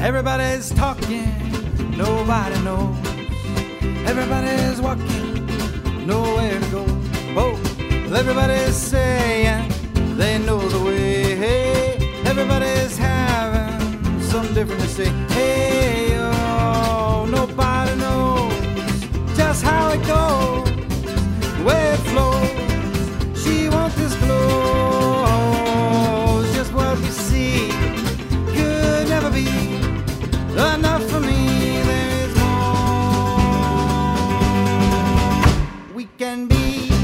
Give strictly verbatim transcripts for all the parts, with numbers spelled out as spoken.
Everybody's talking, nobody knows. Everybody's walking, nowhere to go. Oh, everybody's saying they know the way. Hey, everybody's having something different to say. Hey, oh, nobody knows just how it goes, the way it flows. She won't disclose just what we see. Could never be enough for me. There is more we can be.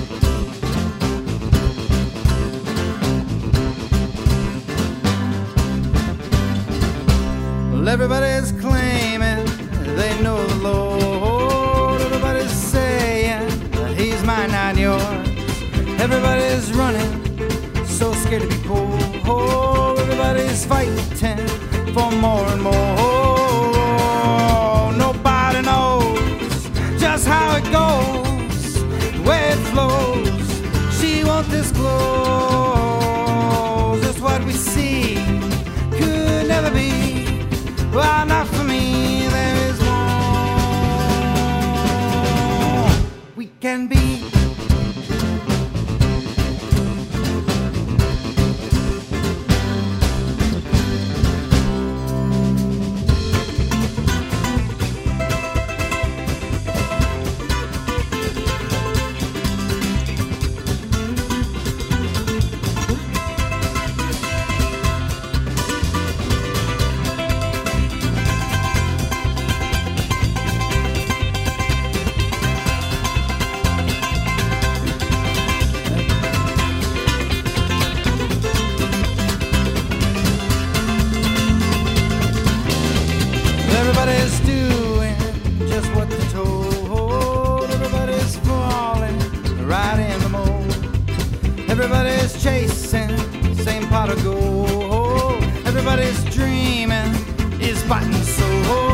Well, everybody's claiming they know the Lord. Everybody's saying he's mine, not yours. Everybody's running, so scared to be poor. Everybody's fighting for more and more. Nobody knows just how it goes, the way it flows. She won't disclose just what we see. Could never be, well, not for me. There is more we can be. Everybody's doing just what they're told. Everybody's falling right in the mold. Everybody's chasing same pot of gold. Everybody's dreaming is fighting so.